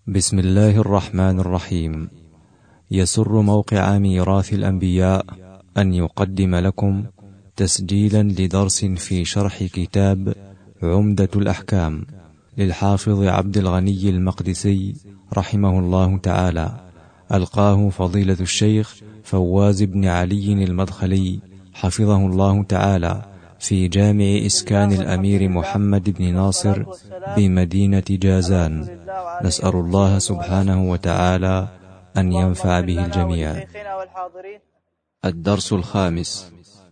بسم الله الرحمن الرحيم. يسر موقع ميراث الأنبياء أن يقدم لكم تسجيلا لدرس في شرح كتاب عمدة الأحكام للحافظ عبد الغني المقدسي رحمه الله تعالى، ألقاه فضيلة الشيخ فواز بن علي المدخلي حفظه الله تعالى في جامع إسكان الأمير محمد بن ناصر بمدينة جازان. نسأل الله سبحانه وتعالى أن ينفع به الجميع. الدرس الخامس.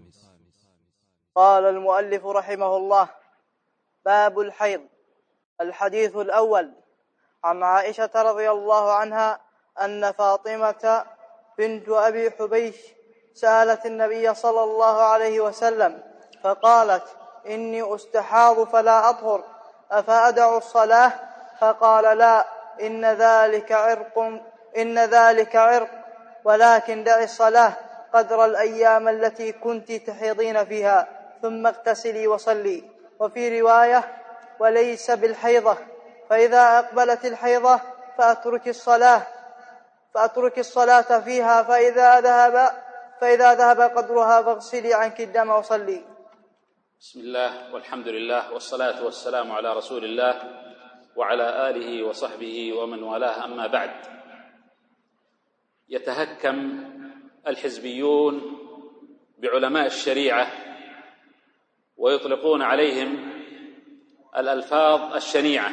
قال المؤلف رحمه الله: باب الحيض. الحديث الأول: عن عائشة رضي الله عنها أن فاطمة بنت أبي حبيش سألت النبي صلى الله عليه وسلم فقالت: إني أستحاض فلا أطهر، أفأدع الصلاة؟ فقال: لا، إن ذلك عرق، ولكن دع الصلاة قدر الأيام التي كنت تحيضين فيها، ثم اغتسلي وصلي. وفي رواية: وليس بالحيضة، فإذا أقبلت الحيضة فأترك الصلاة فيها، فإذا ذهب قدرها فاغسلي عنك الدم وصلي. بسم الله والحمد لله والصلاة والسلام على رسول الله وعلى آله وصحبه ومن والاه، أما بعد. يتهكم الحزبيون بعلماء الشريعة ويطلقون عليهم الألفاظ الشنيعة،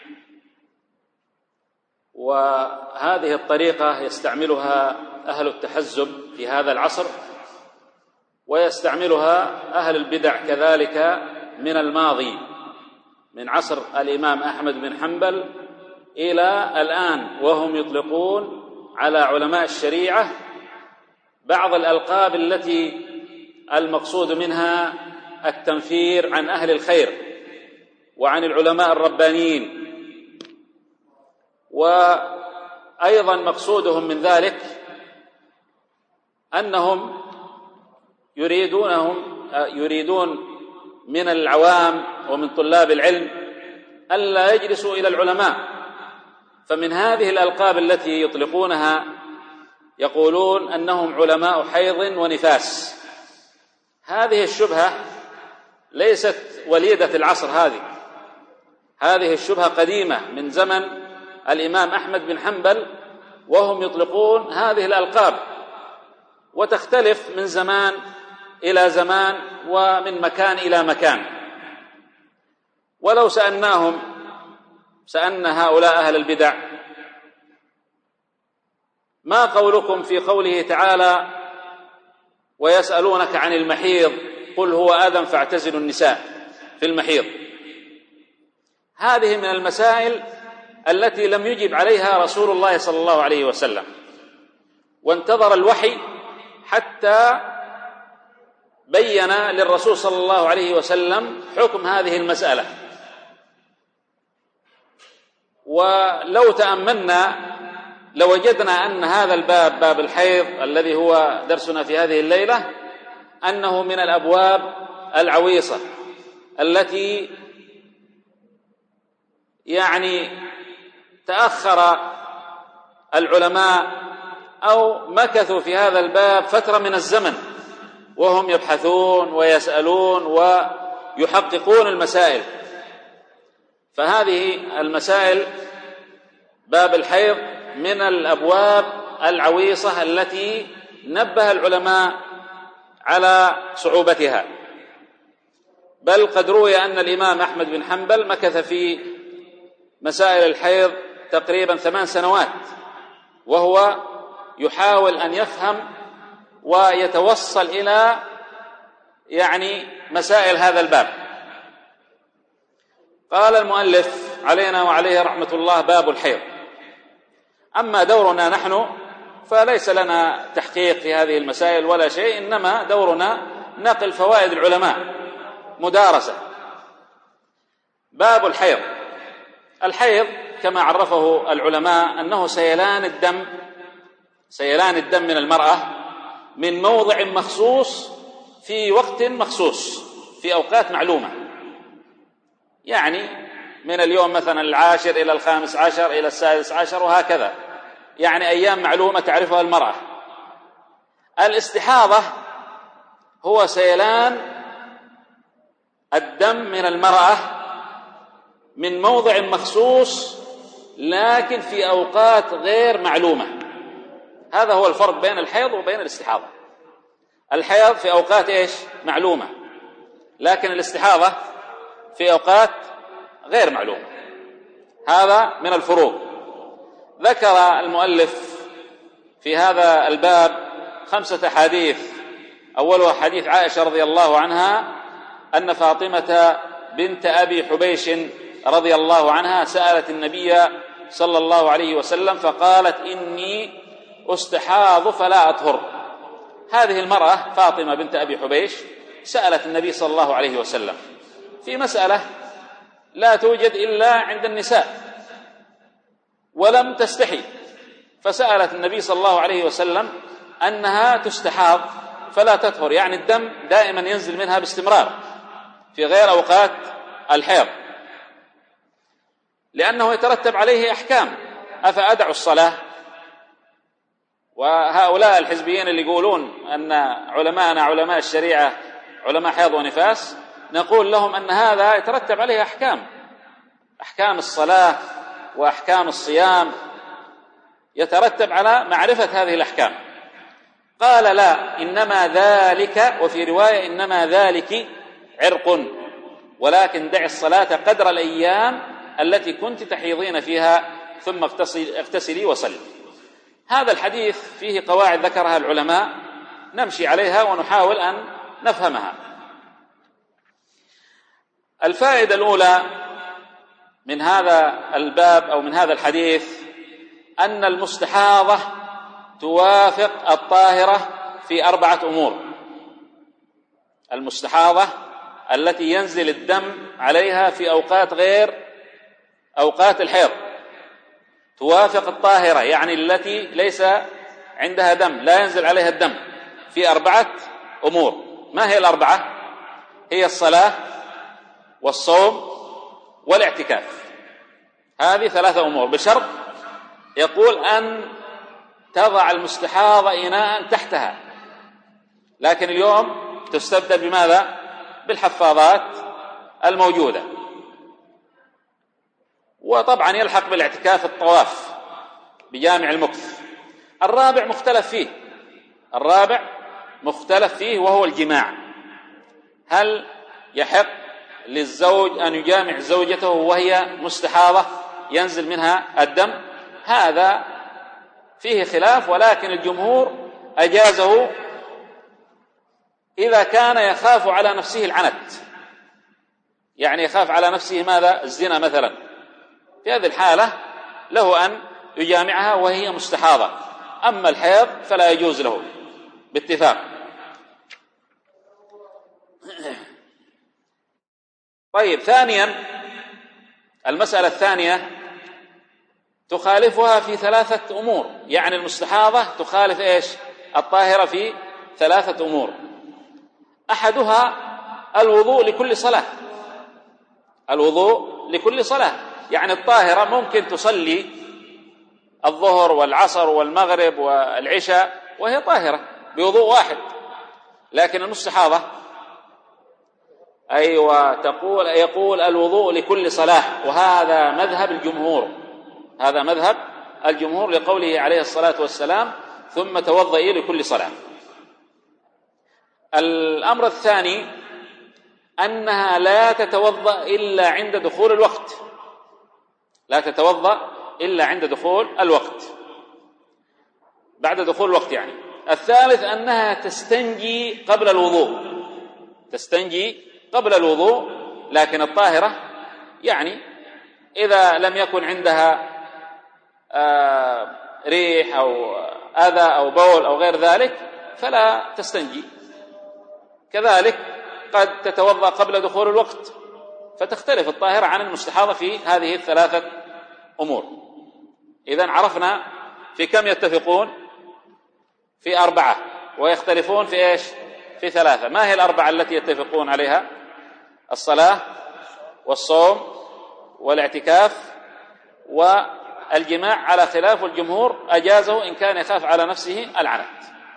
وهذه الطريقة يستعملها أهل التحزب في هذا العصر، ويستعملها أهل البدع كذلك من الماضي، من عصر الإمام أحمد بن حنبل إلى الآن، وهم يطلقون على علماء الشريعة بعض الألقاب التي المقصود منها التنفير عن أهل الخير وعن العلماء الربانيين، وأيضا مقصودهم من ذلك أنهم يريدون من العوام ومن طلاب العلم ألا يجلسوا إلى العلماء. فمن هذه الألقاب التي يطلقونها يقولون أنهم علماء حيض ونفاس. هذه الشبهة ليست وليدة العصر، هذه الشبهة قديمة من زمن الإمام أحمد بن حنبل، وهم يطلقون هذه الألقاب، وتختلف من زمان إلى زمان ومن مكان إلى مكان. ولو سألنا هؤلاء أهل البدع: ما قولكم في قوله تعالى: ويسألونك عن المحيض قل هو أذى فاعتزلوا النساء في المحيض؟ هذه من المسائل التي لم يجب عليها رسول الله صلى الله عليه وسلم، وانتظر الوحي حتى بين للرسول صلى الله عليه وسلم حكم هذه المسألة. ولو تأملنا لوجدنا أن هذا الباب، باب الحيض الذي هو درسنا في هذه الليلة، أنه من الأبواب العويصة التي تأخر العلماء أو مكثوا في هذا الباب فترة من الزمن، وهم يبحثون ويسألون ويحققون المسائل. فهذه المسائل، باب الحيض، من الأبواب العويصة التي نبه العلماء على صعوبتها. بل قد روي أن الإمام أحمد بن حنبل مكث في مسائل الحيض تقريبا 8 سنوات، وهو يحاول أن يفهم ويتوصل إلى مسائل هذا الباب. قال المؤلف علينا وعليه رحمة الله: باب الحيض. أما دورنا نحن فليس لنا تحقيق في هذه المسائل ولا شيء، إنما دورنا نقل فوائد العلماء، مدارسة. باب الحيض. الحيض كما عرفه العلماء أنه سيلان الدم من المرأة من موضع مخصوص في وقت مخصوص في أوقات معلومة، من اليوم مثلا 10 إلى 15 إلى 16 وهكذا، يعني أيام معلومة تعرفها المرأة. الاستحاضة هو سيلان الدم من المرأة من موضع مخصوص لكن في أوقات غير معلومة. هذا هو الفرق بين الحيض وبين الاستحاضة. الحيض في أوقات إيش؟ معلومة، لكن الاستحاضة في أوقات غير معلومة. هذا من الفروق. ذكر المؤلف في هذا الباب 5 أحاديث. أولها حديث عائشة رضي الله عنها أن فاطمة بنت أبي حبيش رضي الله عنها سألت النبي صلى الله عليه وسلم فقالت إني أستحاض فلا أطهر. هذه المرأة فاطمة بنت أبي حبيش سألت النبي صلى الله عليه وسلم في مسألة لا توجد إلا عند النساء ولم تستحي، فسألت النبي صلى الله عليه وسلم أنها تستحاض فلا تطهر، يعني الدم دائما ينزل منها باستمرار في غير أوقات الحيض، لأنه يترتب عليه أحكام. أفأدع الصلاة؟ وهؤلاء الحزبيين اللي يقولون أن علماءنا علماء الشريعة علماء حيض ونفاس، نقول لهم أن هذا يترتب عليه أحكام الصلاة وأحكام الصيام، يترتب على معرفة هذه الأحكام. قال لا، إنما ذلك، وفي رواية إنما ذلك عرق، ولكن دع الصلاة قدر الأيام التي كنت تحيضين فيها ثم اغتسلي وصلي. هذا الحديث فيه قواعد ذكرها العلماء نمشي عليها ونحاول أن نفهمها. الفائدة الأولى من هذا الباب أو من هذا الحديث أن المستحاضة توافق الطاهرة في 4 أمور. المستحاضة التي ينزل الدم عليها في أوقات غير أوقات الحيض توافق الطاهرة، يعني التي ليس عندها دم، لا ينزل عليها الدم، في 4 أمور. ما هي ال4؟ هي الصلاة والصوم والاعتكاف. هذه 3 أمور، بشرط يقول أن تضع المستحاضة إناء تحتها. لكن اليوم تستبدل بماذا؟ بالحفاظات الموجودة. وطبعا يلحق بالاعتكاف الطواف بجامع المكث. الرابع مختلف فيه وهو الجماع. هل يحق للزوج أن يجامع زوجته وهي مستحاضة ينزل منها الدم؟ هذا فيه خلاف، ولكن الجمهور أجازه إذا كان يخاف على نفسه العنت، يعني يخاف على نفسه ماذا؟ الزنا مثلا. في هذه الحالة له أن يجامعها وهي مستحاضة. أما الحيض فلا يجوز له باتفاق. طيب، ثانيا، المسألة الثانية تخالفها في 3 أمور، يعني المستحاضة تخالف إيش؟ الطاهرة في 3 أمور. أحدها الوضوء لكل صلاة. يعني الطاهرة ممكن تصلي الظهر والعصر والمغرب والعشاء وهي طاهرة بوضوء واحد، لكن المستحاضة يقول الوضوء لكل صلاة، وهذا مذهب الجمهور، لقوله عليه الصلاة والسلام ثم توضئي لكل صلاة. الأمر الثاني أنها لا تتوضأ إلا عند دخول الوقت، بعد دخول الوقت يعني. الثالث أنها تستنجي قبل الوضوء، لكن الطاهرة يعني إذا لم يكن عندها ريح أو أذى أو بول أو غير ذلك فلا تستنجي. كذلك قد تتوضأ قبل دخول الوقت، فتختلف الطاهرة عن المستحاضة في هذه 3 أمور. إذن عرفنا في كم يتفقون؟ في 4، ويختلفون في إيش؟ في 3. ما هي ال4 التي يتفقون عليها؟ الصلاة والصوم والاعتكاف والجماع على خلاف، الجمهور أجازه إن كان يخاف على نفسه العنت.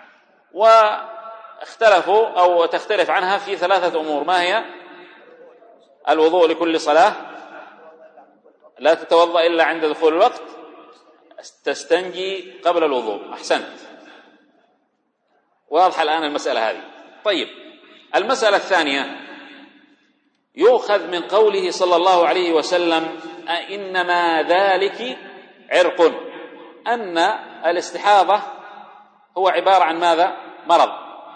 واختلفوا أو تختلف عنها في 3 أمور. ما هي؟ الوضوء لكل صلاة، لا تتوضأ إلا عند دخول الوقت، تستنجي قبل الوضوء. أحسنت، واضحة الآن المسألة هذه. طيب، المسألة الثانية، يؤخذ من قوله صلى الله عليه وسلم إنما ذلك عرق، أن الاستحاضة هو عبارة عن ماذا؟ مرض،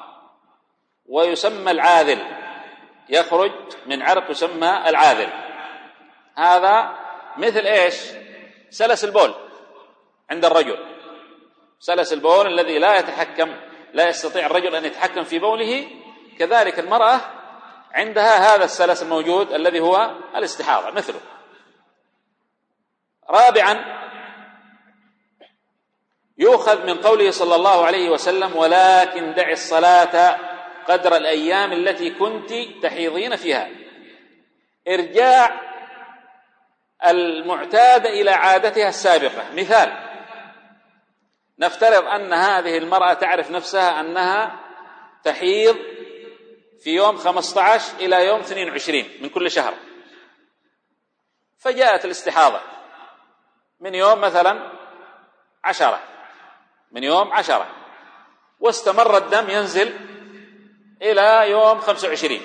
ويسمى العاذل، يخرج من عرق يسمى العاذل. هذا مثل إيش؟ سلس البول عند الرجل، سلس البول الذي لا يستطيع الرجل أن يتحكم في بوله، كذلك المرأة عندها هذا السلس الموجود الذي هو الاستحاضة مثله. رابعا، يؤخذ من قوله صلى الله عليه وسلم ولكن دع الصلاة قدر الأيام التي كنت تحيضين فيها، إرجاع المعتاد إلى عادتها السابقة. مثال، نفترض أن هذه المرأة تعرف نفسها أنها تحيض في يوم 15 إلى يوم 22 من كل شهر، فجاءت الاستحاضة من يوم مثلا 10، من يوم 10، واستمر الدم ينزل إلى يوم 25.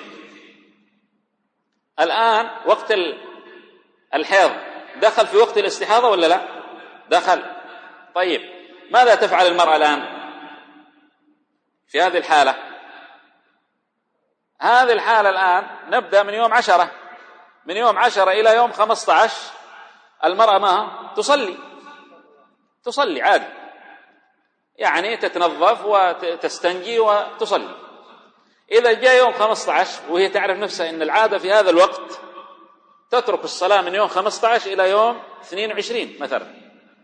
الآن وقت الحيض دخل في وقت الاستحاضة ولا لا؟ دخل. طيب، ماذا تفعل المرأة الآن في هذه الحالة؟ هذه الحالة الآن نبدأ من يوم 10، من يوم 10 إلى يوم 15 المرأة ما تصلي عادي، يعني تتنظف وتستنجي وتصلي. إذا جاء يوم 15 وهي تعرف نفسها أن العادة في هذا الوقت، تترك الصلاة من يوم 15 إلى يوم 22 مثلا،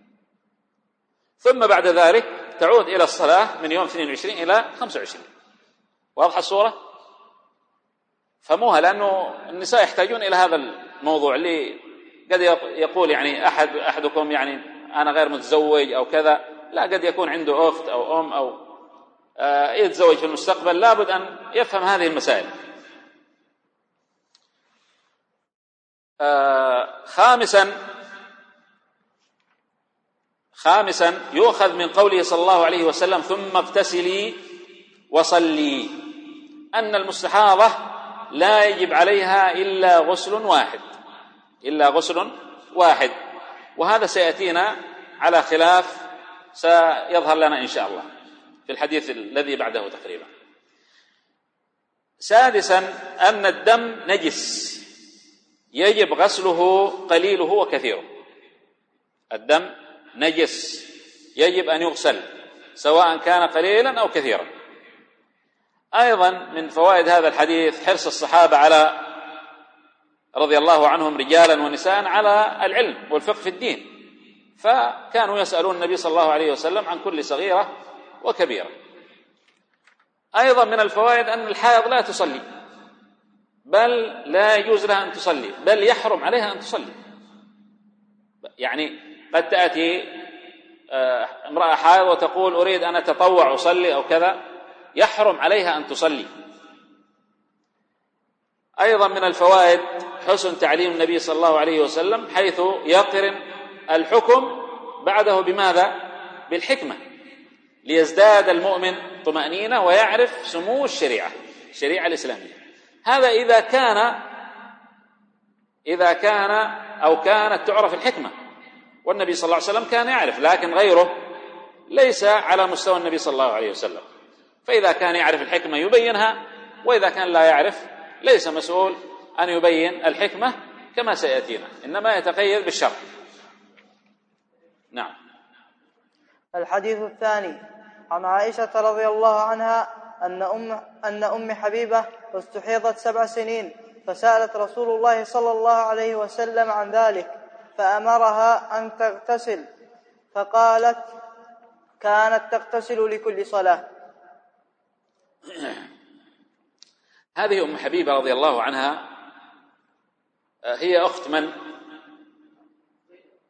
ثم بعد ذلك تعود إلى الصلاة من يوم 22 إلى 25. واضحة الصورة؟ فهموها، لأنه النساء يحتاجون إلى هذا الموضوع. اللي قد يقول يعني أحدكم يعني أنا غير متزوج أو كذا، لا، قد يكون عنده أخت أو أم أو يتزوج في المستقبل، لابد أن يفهم هذه المسائل. خامسا، يؤخذ من قوله صلى الله عليه وسلم ثم اغتسلي وصلي، أن المستحاضة لا يجب عليها إلا غسل واحد، وهذا سيأتينا على خلاف سيظهر لنا إن شاء الله في الحديث الذي بعده تقريبا. سادسا، أن الدم نجس يجب غسله قليله وكثيره. الدم نجس يجب أن يغسل سواء كان قليلا أو كثيرا. أيضا من فوائد هذا الحديث حرص الصحابة رضي الله عنهم رجالا ونساء على العلم والفقه في الدين، فكانوا يسألون النبي صلى الله عليه وسلم عن كل صغيرة وكبيرة. أيضا من الفوائد أن الحائض لا تصلي، بل لا يجوز لها أن تصلي، بل يحرم عليها أن تصلي. يعني قد تأتي امرأة حائض وتقول أريد أن أتطوع أصلي أو كذا، يحرم عليها أن تصلي. أيضا من الفوائد حسن تعليم النبي صلى الله عليه وسلم، حيث يقرن الحكم بعده بماذا؟ بالحكمة، ليزداد المؤمن طمأنينة ويعرف سمو الشريعة الإسلامية. هذا إذا كان أو كانت تعرف الحكمة، والنبي صلى الله عليه وسلم كان يعرف، لكن غيره ليس على مستوى النبي صلى الله عليه وسلم، فإذا كان يعرف الحكمة يبينها، وإذا كان لا يعرف ليس مسؤول أن يبين الحكمة كما سيأتينا، إنما يتقيد بالشرع. نعم. الحديث الثاني، عن عائشة رضي الله عنها أن أم حبيبة استحيضت 7 سنين، فسألت رسول الله صلى الله عليه وسلم عن ذلك، فأمرها أن تغتسل، فقالت كانت تغتسل لكل صلاة. هذه أم حبيبة رضي الله عنها هي أخت من؟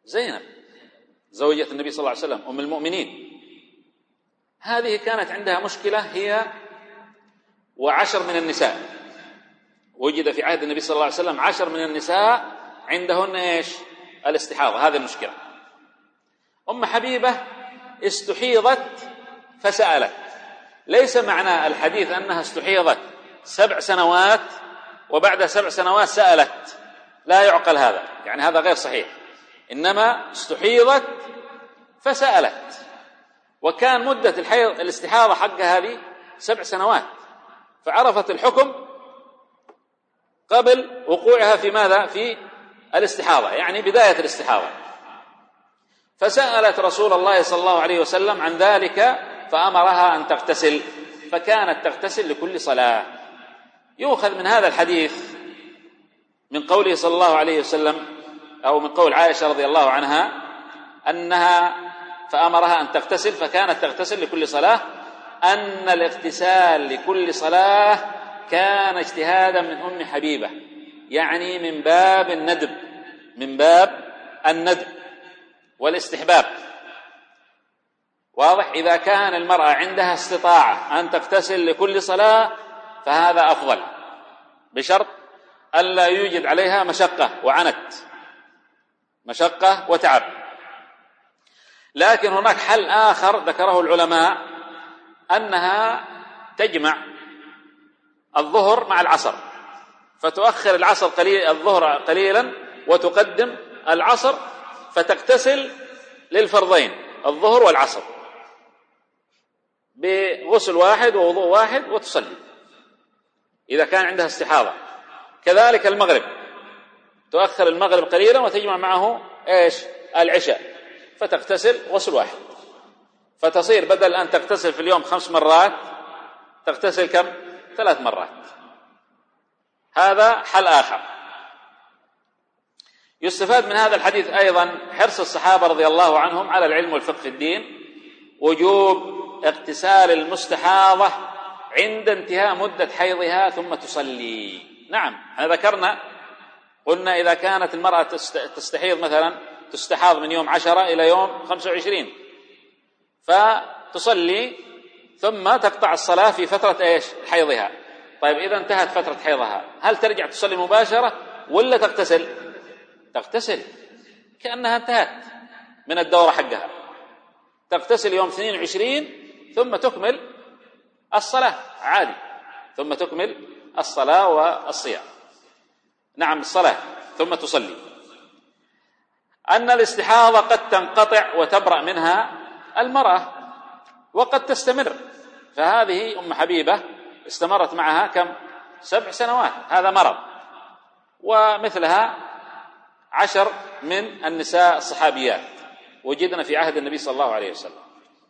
زينب زوجة النبي صلى الله عليه وسلم أم المؤمنين، هذه كانت عندها مشكلة هي و10 من النساء. وجد في عهد النبي صلى الله عليه وسلم 10 من النساء عندهن إيش؟ الاستحاضة. هذه المشكلة. أم حبيبة استحيضت فسألت. ليس معنى الحديث أنها استحيضت 7 سنوات وبعد 7 سنوات سألت، لا يعقل هذا، يعني هذا غير صحيح. إنما استحيضت فسألت، وكان مدة الاستحاضة حقها هذه 7 سنوات، فعرفت الحكم قبل وقوعها في ماذا؟ في الاستحاضة، يعني بداية الاستحاضة. فسألت رسول الله صلى الله عليه وسلم عن ذلك فأمرها أن تغتسل، فكانت تغتسل لكل صلاة. يؤخذ من هذا الحديث من قوله صلى الله عليه وسلم، أو من قول عائشة رضي الله عنها أنها فأمرها أن تغتسل فكانت تغتسل لكل صلاة، أن الاغتسال لكل صلاة كان اجتهادا من أم حبيبة، يعني من باب الندب، من باب الندب والاستحباب. واضح؟ إذا كان المرأة عندها استطاعة أن تغتسل لكل صلاة فهذا أفضل، بشرط ألا يوجد عليها مشقة وعنت، مشقة وتعب. لكن هناك حل آخر ذكره العلماء، أنها تجمع الظهر مع العصر، فتؤخر العصر الظهر قليلا وتقدم العصر، فتغتسل للفرضين الظهر والعصر بغسل واحد ووضوء واحد وتصلي إذا كان عندها استحاضة. كذلك المغرب، تؤخر المغرب قليلا وتجمع معه إيش؟ العشاء، فتغتسل غسل واحد، فتصير بدل أن تغتسل في اليوم 5 مرات تغتسل كم؟ 3 مرات. هذا حل آخر. يستفاد من هذا الحديث أيضا حرص الصحابة رضي الله عنهم على العلم والفقه في الدين، وجوب اغتسال المستحاضة عند انتهاء مدة حيضها ثم تصلي. نعم، ذكرنا قلنا إذا كانت المرأة تستحيض مثلا، تستحاض من يوم 10 إلى يوم 25، فتصلي ثم تقطع الصلاة في فترة إيش؟ حيضها. طيب إذا انتهت فترة حيضها هل ترجع تصلي مباشرة ولا تغتسل؟ تغتسل كأنها انتهت من الدورة حقها، تغتسل يوم 22 ثم تكمل الصلاة عادي، ثم تكمل الصلاة والصيام. نعم، الصلاة ثم تصلي. أن الاستحاضة قد تنقطع وتبرأ منها المرأة وقد تستمر، فهذه أم حبيبة استمرت معها كم؟ 7 سنوات، هذا مرض. ومثلها 10 من النساء الصحابيات وجدنا في عهد النبي صلى الله عليه وسلم.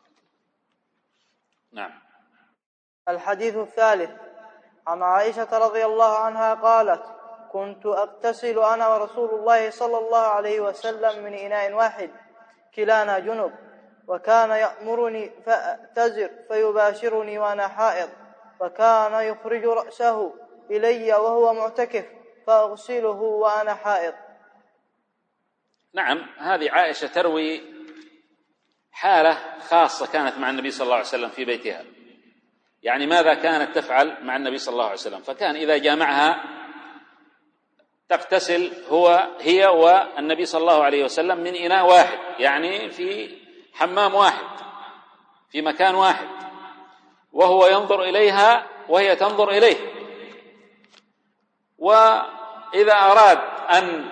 نعم. الحديث الثالث عن عائشة رضي الله عنها قالت: كنت أغتسل أنا ورسول الله صلى الله عليه وسلم من إناء واحد كلانا جنب، وكان يأمرني فأتزر فيباشرني وأنا حائض، وكان يخرج رأسه إلي وهو معتكف فأغسله وأنا حائض. نعم، هذه عائشة تروي حالة خاصة كانت مع النبي صلى الله عليه وسلم في بيتها، يعني ماذا كانت تفعل مع النبي صلى الله عليه وسلم. فكان إذا جامعها تغتسل هي والنبي صلى الله عليه وسلم من إناء واحد، يعني في حمام واحد في مكان واحد، وهو ينظر إليها وهي تنظر إليه. وإذا أراد أن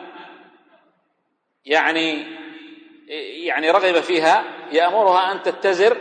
يعني رغب فيها يأمرها أن تتزر،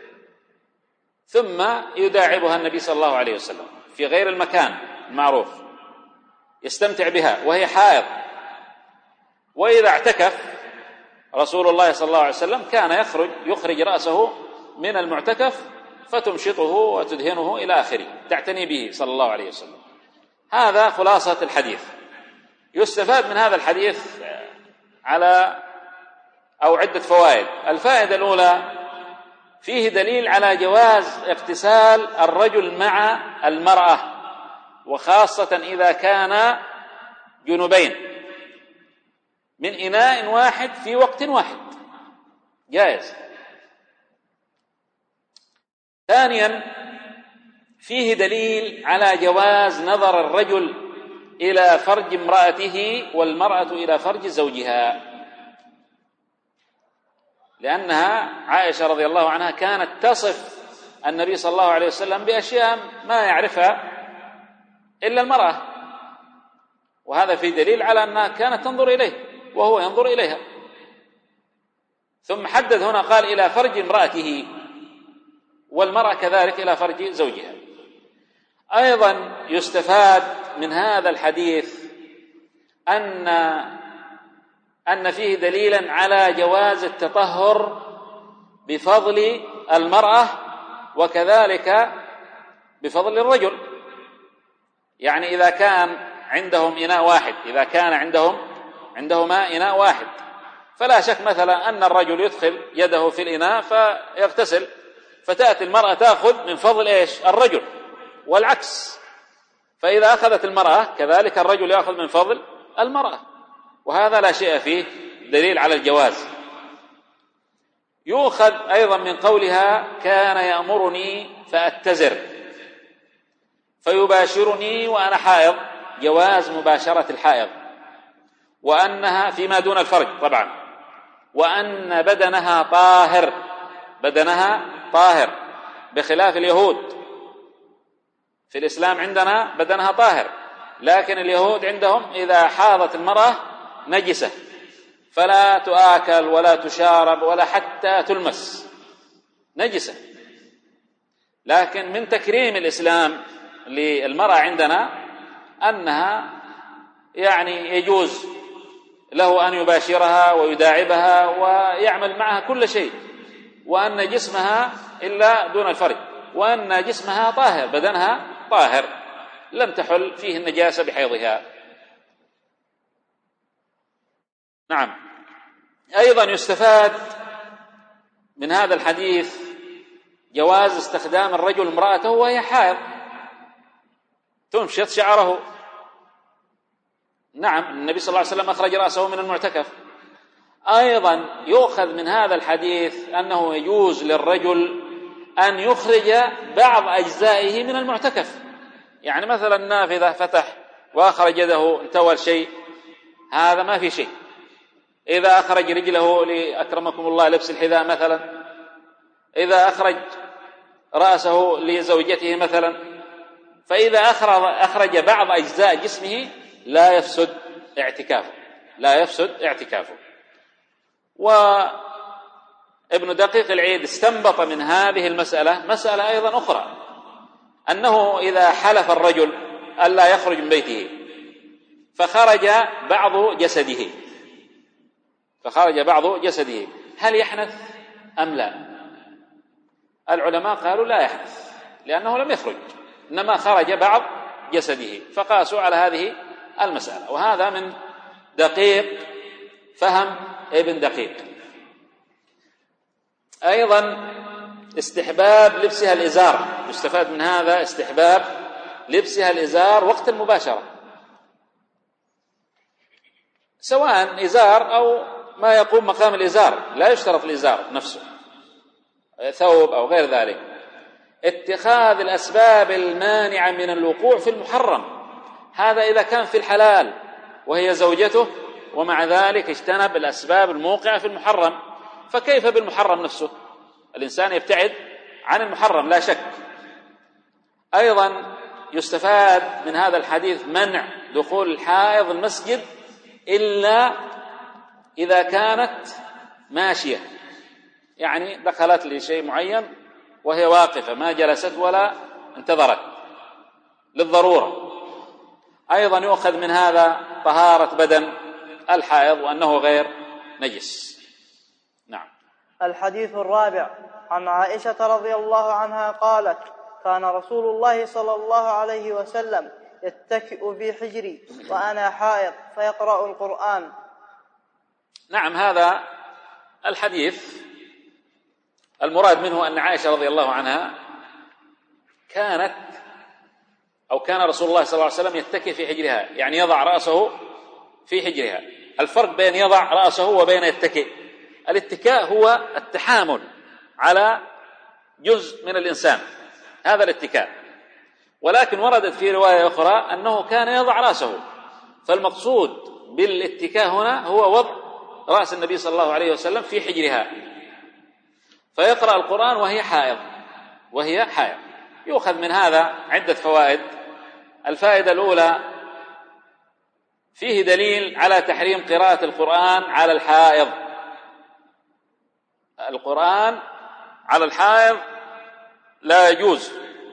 ثم يداعبها النبي صلى الله عليه وسلم في غير المكان المعروف، يستمتع بها وهي حائض. وإذا اعتكف رسول الله صلى الله عليه وسلم كان يخرج رأسه من المعتكف فتمشطه وتدهنه إلى آخره، تعتني به صلى الله عليه وسلم. هذا خلاصة الحديث. يستفاد من هذا الحديث عدة فوائد. الفائدة الأولى: فيه دليل على جواز اغتسال الرجل مع المرأة، وخاصة إذا كان جنبين، من إناء واحد في وقت واحد، جائز. ثانيا، فيه دليل على جواز نظر الرجل إلى فرج امرأته والمرأة إلى فرج زوجها، لأنها عائشة رضي الله عنها كانت تصف النبي صلى الله عليه وسلم بأشياء ما يعرفها إلا المرأة، وهذا فيه دليل على أنها كانت تنظر إليه وهو ينظر إليها. ثم حدد هنا قال إلى فرج امرأته، والمرأة كذلك إلى فرج زوجها. أيضا يستفاد من هذا الحديث أن فيه دليلا على جواز التطهر بفضل المرأة وكذلك بفضل الرجل. يعني إذا كان عندهم إناء واحد، إذا كان عندهما إناء واحد، فلا شك مثلا أن الرجل يدخل يده في الإناء فيغتسل، فتأتي المرأة تأخذ من فضل الرجل، والعكس. فإذا أخذت المرأة كذلك الرجل يأخذ من فضل المرأة، وهذا لا شيء فيه، دليل على الجواز. يؤخذ أيضا من قولها كان يأمرني فأتزر فيباشرني وأنا حائض، جواز مباشرة الحائض، وأنها فيما دون الفرج طبعا، وأن بدنها طاهر بخلاف اليهود. في الإسلام عندنا بدنها طاهر، لكن اليهود عندهم إذا حاضت المرأة نجسة، فلا تؤكل ولا تشارب ولا حتى تلمس، نجسة. لكن من تكريم الإسلام للمرأة عندنا أنها يعني يجوز له أن يباشرها ويداعبها ويعمل معها كل شيء، وأن جسمها إلا دون الفرج، وأن جسمها طاهر، بدنها طاهر لم تحل فيه النجاسة بحيضها. نعم. أيضا يستفاد من هذا الحديث جواز استخدام الرجل امرأته وهي حائض، تنشط شعره. نعم، النبي صلى الله عليه وسلم أخرج رأسه من المعتكف. أيضا يؤخذ من هذا الحديث أنه يجوز للرجل أن يخرج بعض أجزائه من المعتكف، يعني مثلا نافذة فتح وأخرج يده انتوى الشيء، هذا ما في شيء. إذا أخرج رجله لأكرمكم الله لبس الحذاء مثلا، إذا أخرج رأسه لزوجته مثلا، فإذا أخرج بعض أجزاء جسمه لا يفسد اعتكافه. وابن دقيق العيد استنبط من هذه المسألة مسألة أيضا أخرى، أنه إذا حلف الرجل ألا يخرج من بيته فخرج بعض جسده هل يحنث أم لا؟ العلماء قالوا لا يحنث، لأنه لم يخرج، إنما خرج بعض جسده، فقاسوا على هذه المسألة. وهذا من دقيق فهم ابن دقيق. أيضا استحباب لبسها الإزار، يستفاد من هذا استحباب لبسها الإزار وقت المباشرة، سواء إزار أو ما يقوم مقام الإزار، لا يشترط الإزار نفسه، ثوب أو غير ذلك. اتخاذ الأسباب المانعة من الوقوع في المحرم، هذا إذا كان في الحلال وهي زوجته، ومع ذلك اجتنب الأسباب الموقعة في المحرم، فكيف بالمحرم نفسه؟ الإنسان يبتعد عن المحرم لا شك. أيضا يستفاد من هذا الحديث منع دخول الحائض المسجد إلا إذا كانت ماشية، يعني دخلت لشيء معين وهي واقفة، ما جلست ولا انتظرت للضرورة. أيضا يؤخذ من هذا طهارة بدن الحائض وأنه غير نجس. نعم. الحديث الرابع عن عائشة رضي الله عنها قالت: كان رسول الله صلى الله عليه وسلم يتكئ في حجري وأنا حائض فيقرأ القرآن. نعم، هذا الحديث المراد منه أن عائشة رضي الله عنها كان رسول الله صلى الله عليه وسلم يتكئ في حجرها، يعني يضع رأسه في حجرها، الفرق بين يضع رأسه وبين يتكئ. الاتكاء هو التحامل على جزء من الإنسان، هذا الاتكاء. ولكن وردت في رواية أخرى أنه كان يضع رأسه، فالمقصود بالاتكاء هنا هو وضع رأس النبي صلى الله عليه وسلم في حجرها، فيقرأ القرآن وهي حائض. يؤخذ من هذا عدة فوائد. الفائدة الأولى: فيه دليل على تحريم قراءة القرآن على الحائض. القرآن على الحائض لا يجوز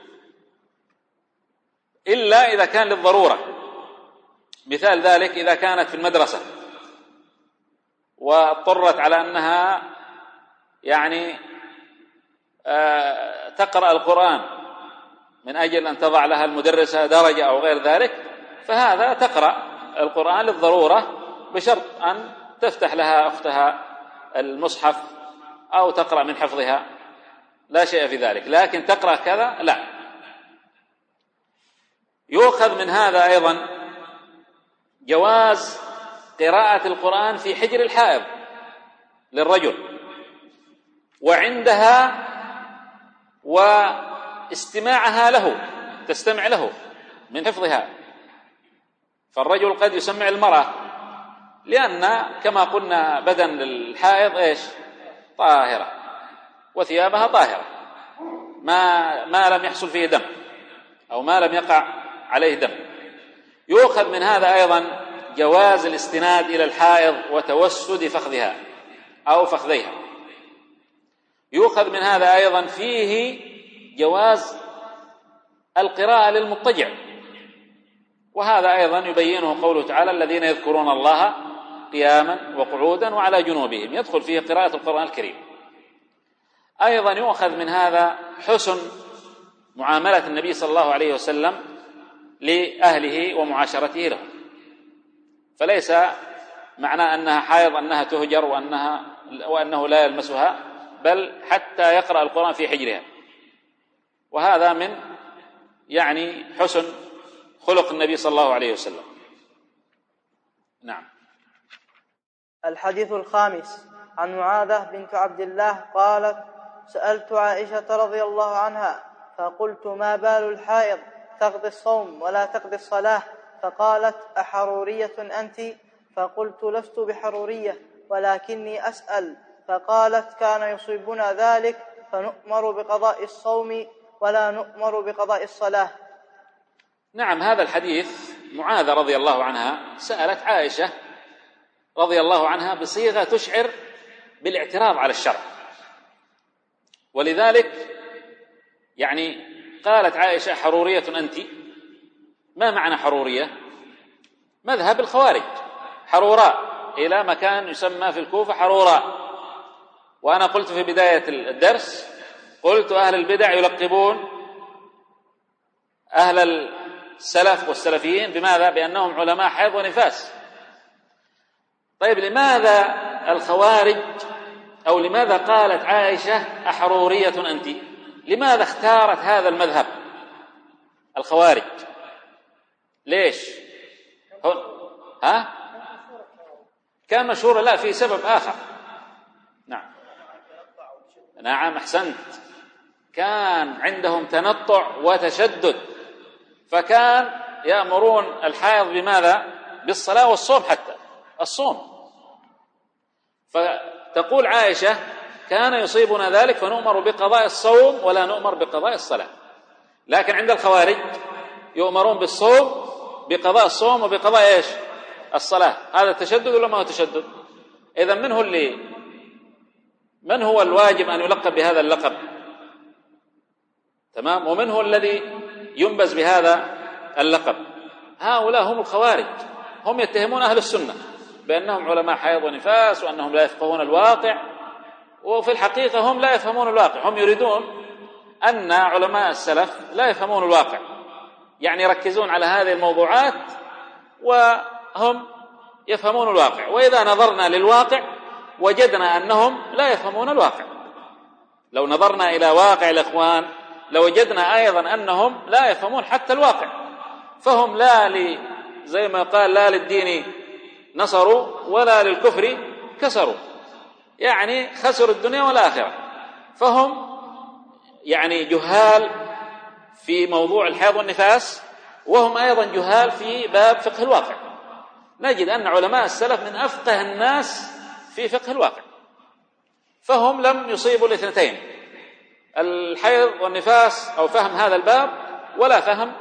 إلا إذا كان للضرورة. مثال ذلك إذا كانت في المدرسة واضطرت على أنها تقرأ القرآن من أجل أن تضع لها المدرسة درجة أو غير ذلك، فهذا تقرأ القرآن للضرورة بشرط أن تفتح لها أختها المصحف أو تقرأ من حفظها، لا شيء في ذلك. لكن تقرأ كذا لا. يؤخذ من هذا أيضا جواز قراءة القرآن في حجر الحائض للرجل وعندها واستماعها له، تستمع له من حفظها. فالرجل قد يسمع المرأة، لأن كما قلنا بدن الحائض طاهرة وثيابها طاهرة، ما لم يحصل فيه دم أو ما لم يقع عليه دم. يؤخذ من هذا أيضا جواز الاستناد إلى الحائض وتوسد فخذها أو فخذيها. يؤخذ من هذا أيضا فيه جواز القراءة للمضطجع، وهذا أيضا يبينه قوله تعالى: الذين يذكرون الله قياما وقعودا وعلى جنوبهم، يدخل فيه قراءة القرآن الكريم. أيضا يؤخذ من هذا حسن معاملة النبي صلى الله عليه وسلم لأهله ومعاشرته له، فليس معنى أنها حائض أنها تهجر وأنه لا يلمسها، بل حتى يقرأ القرآن في حجرها، وهذا من حسن خلق النبي صلى الله عليه وسلم. نعم. الحديث الخامس: عن معاذة بنت عبد الله قالت: سألت عائشة رضي الله عنها فقلت: ما بال الحائض تقضي الصوم ولا تقضي الصلاة؟ فقالت: أحرورية أنت؟ فقلت: لست بحرورية ولكني أسأل. فقالت: كان يصيبنا ذلك فنؤمر بقضاء الصوم ولا نؤمر بقضاء الصلاة. نعم، هذا الحديث معاذة رضي الله عنها سألت عائشة رضي الله عنها بصيغة تشعر بالاعتراض على الشرع، ولذلك قالت عائشة: حرورية أنت؟ ما معنى حرورية؟ مذهب الخوارج، حروراء، إلى مكان يسمى في الكوفة حروراء. وأنا قلت في بداية الدرس، قلت: أهل البدع يلقبون أهل السلف والسلفيين بماذا؟ بأنهم علماء حيض ونفاس. طيب، لماذا الخوارج أو لماذا قالت عائشة: أحرورية أنت؟ لماذا اختارت هذا المذهب الخوارج؟ ليش؟ كان مشهورا؟ لا، في سبب آخر. نعم، أحسنت. كان عندهم تنطع وتشدد، فكان يأمرون الحائض بماذا؟ بالصلاة والصوم، حتى الصوم. فتقول عائشة: كان يصيبنا ذلك فنؤمر بقضاء الصوم ولا نؤمر بقضاء الصلاة. لكن عند الخوارج يؤمرون بالصوم، بقضاء الصوم وبقضاء الصلاة. هذا تشدد ولا ما هو تشدد؟ إذن من هو الواجب أن يلقب بهذا اللقب؟ تمام. ومن هو الذي ينبذ بهذا اللقب؟ هؤلاء هم الخوارج. هم يتهمون أهل السنة بأنهم علماء حيض ونفاس وأنهم لا يفقهون الواقع، وفي الحقيقة هم لا يفهمون الواقع. هم يريدون أن علماء السلف لا يفهمون الواقع، يركزون على هذه الموضوعات وهم يفهمون الواقع. وإذا نظرنا للواقع وجدنا أنهم لا يفهمون الواقع. لو نظرنا إلى واقع الإخوان لوجدنا أيضا أنهم لا يفهمون حتى الواقع. فهم زي ما قال: لا للدين نصروا ولا للكفر كسروا، يعني خسروا الدنيا والآخرة. فهم يعني جهال في موضوع الحيض والنفاس، وهم أيضا جهال في باب فقه الواقع. نجد أن علماء السلف من أفقه الناس في فقه الواقع، فهم لم يصيبوا الاثنتين، الحيض والنفاس أو فهم هذا الباب، ولا فهم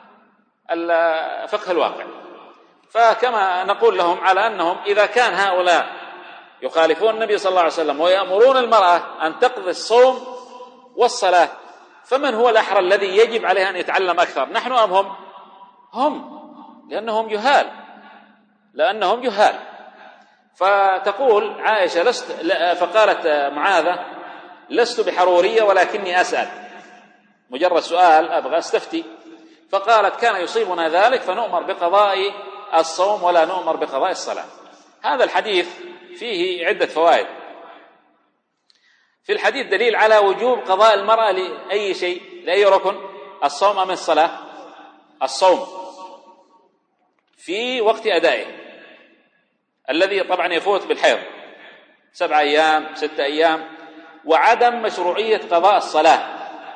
فقه الواقع. فكما نقول لهم على أنهم إذا كان هؤلاء يخالفون النبي صلى الله عليه وسلم ويأمرون المرأة أن تقضي الصوم والصلاة، فمن هو الأحرى الذي يجب عليه أن يتعلم أكثر، نحن أم هم؟ هم، لأنهم جهال. فتقول عائشة فقالت معاذة: لست بحرورية ولكني أسأل، مجرد سؤال أبغى أستفتي. فقالت: كان يصيبنا ذلك فنؤمر بقضاء الصوم ولا نؤمر بقضاء الصلاة. هذا الحديث فيه عدة فوائد. في الحديث دليل على وجوب قضاء المرأة لأي شيء، لأي ركن، الصوم أم الصلاة؟ الصوم في وقت أدائه الذي طبعا يفوت بالحيض 7 أيام 6 أيام، وعدم مشروعية قضاء الصلاة،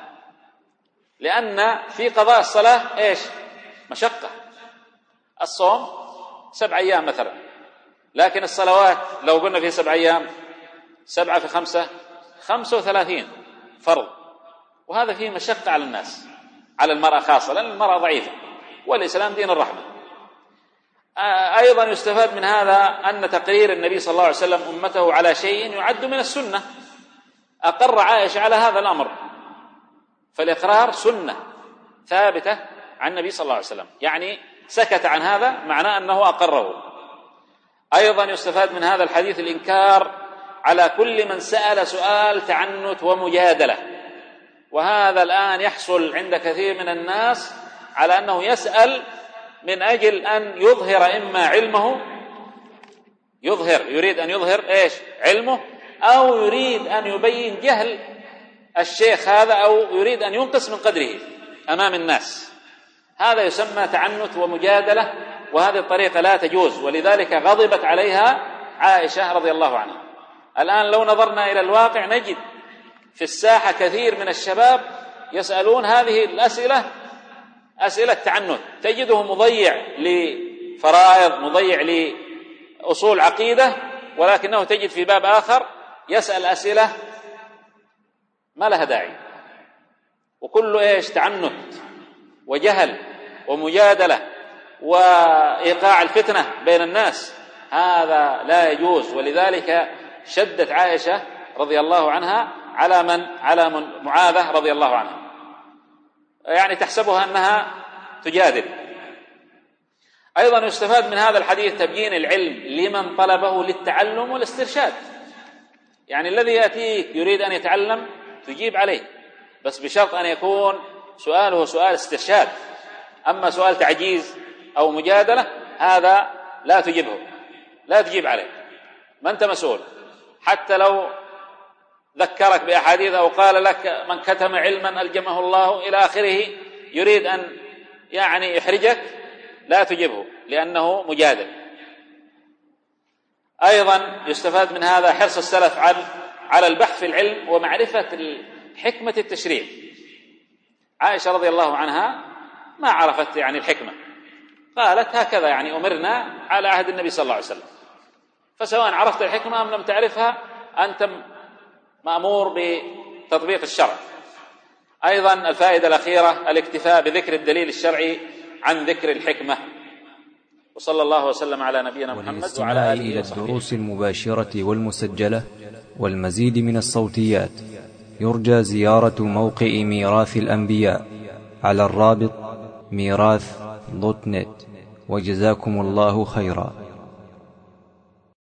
لأن في قضاء الصلاة إيش؟ مشقة. الصوم 7 أيام مثلا، لكن الصلوات لو قلنا في 7 أيام 7 في 5 35 فرض، وهذا فيه مشقة على الناس، على المرأة خاصة، لأن المرأة ضعيفة والإسلام دين الرحمة. أيضا يستفاد من هذا أن تقرير النبي صلى الله عليه وسلم أمته على شيء يعد من السنة، أقر عائشة على هذا الأمر، فالإقرار سنة ثابتة عن النبي صلى الله عليه وسلم، يعني سكت عن هذا معناه أنه أقره. أيضا يستفاد من هذا الحديث الإنكار على كل من سأل سؤال تعنت ومجادلة، وهذا الآن يحصل عند كثير من الناس على أنه يسأل من أجل أن يظهر إما علمه، يريد أن يظهر إيش؟ علمه، أو يريد أن يبين جهل الشيخ هذا، أو يريد أن ينقص من قدره أمام الناس. هذا يسمى تعنت ومجادلة، وهذه الطريقة لا تجوز، ولذلك غضبت عليها عائشة رضي الله عنها. الآن لو نظرنا إلى الواقع نجد في الساحة كثير من الشباب يسألون هذه الأسئلة، أسئلة تعنت، تجده مضيع لفرائض، مضيع لأصول عقيدة، ولكنه تجد في باب آخر يسأل أسئلة ما لها داعي، وكله إيش؟ تعنت وجهل ومجادلة وإيقاع الفتنة بين الناس. هذا لا يجوز، ولذلك شدت عائشة رضي الله عنها على معاذة رضي الله عنها، يعني تحسبها أنها تجادل. أيضا يستفاد من هذا الحديث تبيين العلم لمن طلبه للتعلم والاسترشاد، يعني الذي يأتيك يريد أن يتعلم تجيب عليه، بس بشرط أن يكون سؤاله سؤال استرشاد. أما سؤال تعجيز أو مجادلة هذا لا تجيبه، لا تجيب عليه، ما أنت مسؤول. حتى لو ذكرك بأحاديث أو قال لك من كتم علما ألجمه الله إلى آخره، يريد أن يعني يحرجك، لا تجيبه لأنه مجادل. أيضا يستفاد من هذا حرص السلف على البحث في العلم ومعرفة حكمة التشريع. عائشة رضي الله عنها ما عرفت يعني الحكمة، قالت هكذا يعني أمرنا على عهد النبي صلى الله عليه وسلم، فسواء عرفت الحكمة أم لم تعرفها أنت مأمور بتطبيق الشرع. أيضا الفائدة الأخيرة الاكتفاء بذكر الدليل الشرعي عن ذكر الحكمة. وصلى الله وسلم على نبينا محمد وعلى آله إلى الدروس المباشرة والمسجلة والمزيد من الصوتيات يرجى زيارة موقع ميراث الأنبياء على الرابط ميراث.net. وجزاكم الله خيرا.